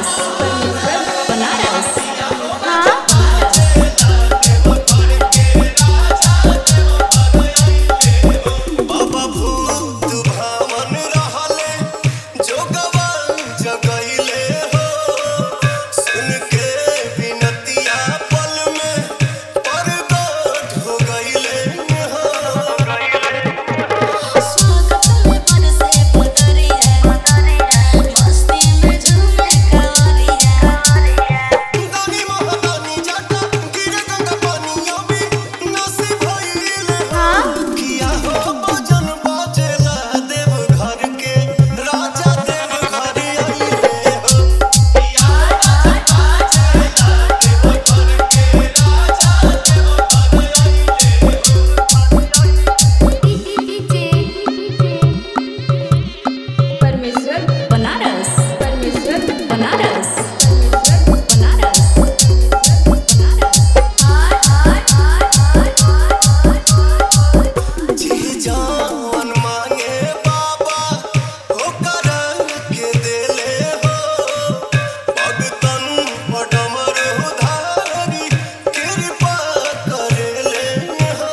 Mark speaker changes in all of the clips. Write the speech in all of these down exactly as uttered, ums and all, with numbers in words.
Speaker 1: परमेश्वर बनारस। हाँ
Speaker 2: बाबा भूत भावन रहले जोगवन जगैले हो सुन के बिनतिया पल में परगट हो गइले हो
Speaker 3: स्वागत में बरसे पतरिया मस्ती में झूमे कावरिया
Speaker 2: दानी महादानी जाटा गिरे गंगा पानियों भी नसीब भइले हो किया हो भजन बाजेला देव घर के राजा देव घर आइले हो किया बाजेला देव घर के राजा देव घर
Speaker 1: परमेश्वर बनारस। परमेश्वर बनारस। परमेश्वर बनारस।
Speaker 2: जी जान मांगे बाबा होकर के देले हो भगतन पडमर उधारी कृपा करेले हो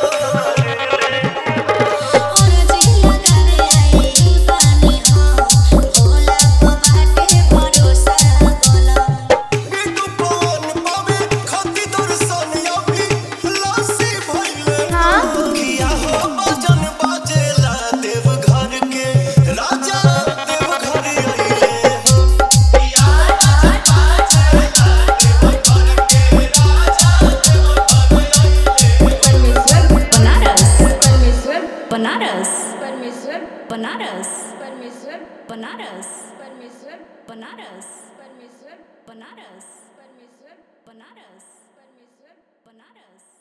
Speaker 3: और जिया करे आई पानी हो भोला को बाटे भरोसा बोला
Speaker 2: बिटू पवन पावे खाती दर्शन अभी लासी भइले
Speaker 1: हाँ
Speaker 2: किया हो भजन बाजेला देव घर के राजा देव घर आइले हो किया बाजेला देव घर के राजा देव घर आइले हो
Speaker 1: परमेश्वर बनारस। परमेश्वर बनारस। परमेश्वर बनारस। परमेश्वर बनारस। परमेश्वर बनारस। परमेश्वर बनारस। परमेश्वर बनारस। परमेश्वर बनारस।